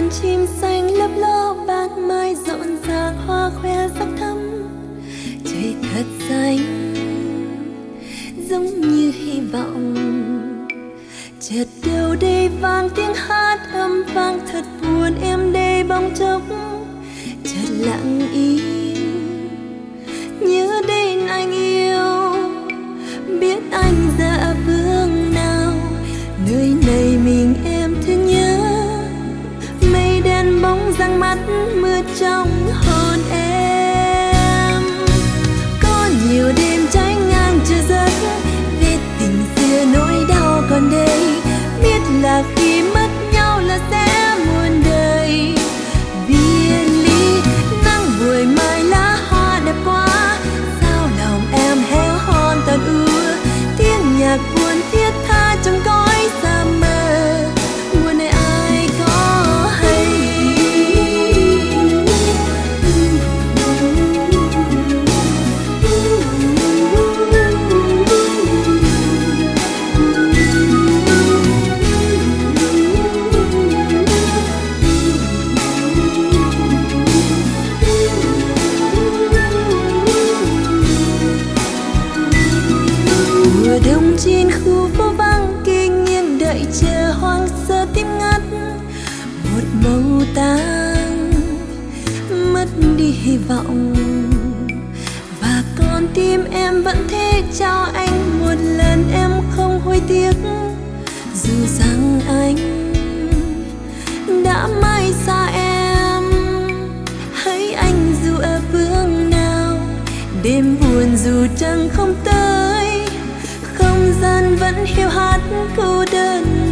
đàn chim xanh lấp ló ban mai rộn ràng hoa khoe sắc thắm. Trời thật xanh giống như hy vọng. Chợt đâu đây vang tiếng hát âm vang thật buồn, em đây bóng chốc chợt lặng im. Nhớ đến anh yêu, biết anh dạ vương nào, nơi này mình em thương nhớ. Mây đen bóng răng mắt mưa trong hồn em. Có nhiều đêm trái ngang chờ giấc, vết tình xưa nỗi đau còn đây. Biết là khi mất nhau là sẽ muôn đời biệt ly. Nắng buổi mai lá hoa đẹp quá, sao lòng em héo hon tàn ưa. Tiếng nhạc buồn thiết tha trong cõi xa mờ, buồn này ai có hay. Mùa đông trên khu phố vắng kinh nghiêng đợi chờ hoang sơ tím ngắt. Một màu tang mất đi hy vọng, và con tim em vẫn thế trao anh một lần em không hối tiếc. Dù rằng anh đã mãi xa em, hãy anh dù ở phương nào, đêm buồn dù trăng không tới, không gian vẫn hiu hắt cô đơn